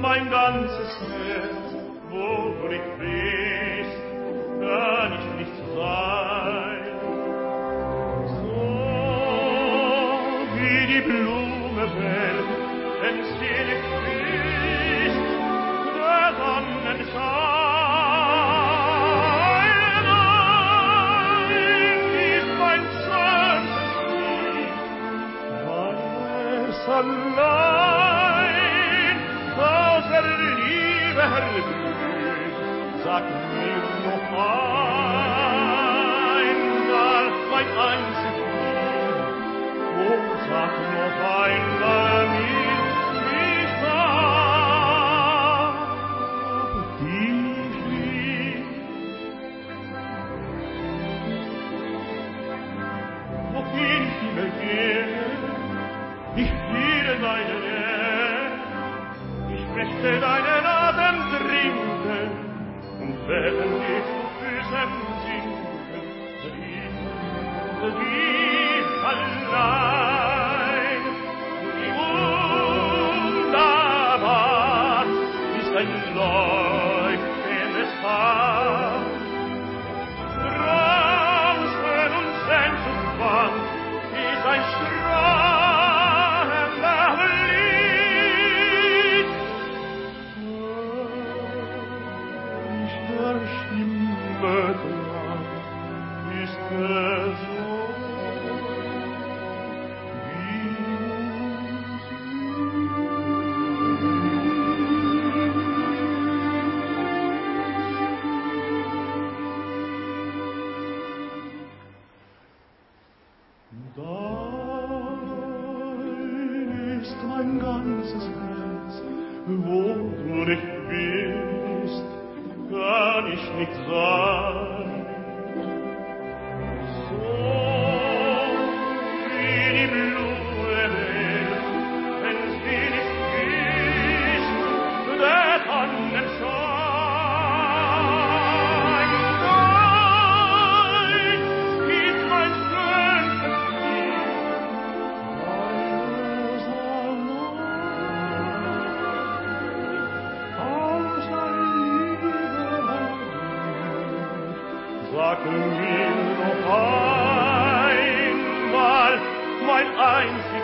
mein ganzes Herz, wo du nicht bist, kann ich nicht sein. So wie die Blume fällt, wenn sie nicht ist, der Sonnenschein. Nein, ist mein schönstes Lied, weil es allein aus der Liebe erblüht. Sag mir noch einmal, mein einzig Lied, oh, sag noch einmal mir, ich hab dich lieb. Wohin ich immer gehe, ich fühle deine Nähe, ich möchte deinen Atem trinken und werden dir zu Füßen sinken, lieb allein. Wie wunderbar ist ein leuchtendes Haar, Traumschön und Sehnsuchtbang ist ein strahlender Lied. Nicht der Stimme Klang ist es so wie Dein ist mein ganzes Herz, wo du nicht bist, kann ich nicht sein. So wie die Blume wählt, wenn sie nicht ist, der Tannenschein. Dein ist mein schönstes Lied, weil es allein aus der Liebe erblüht. Sag mir noch einmal, mein einziges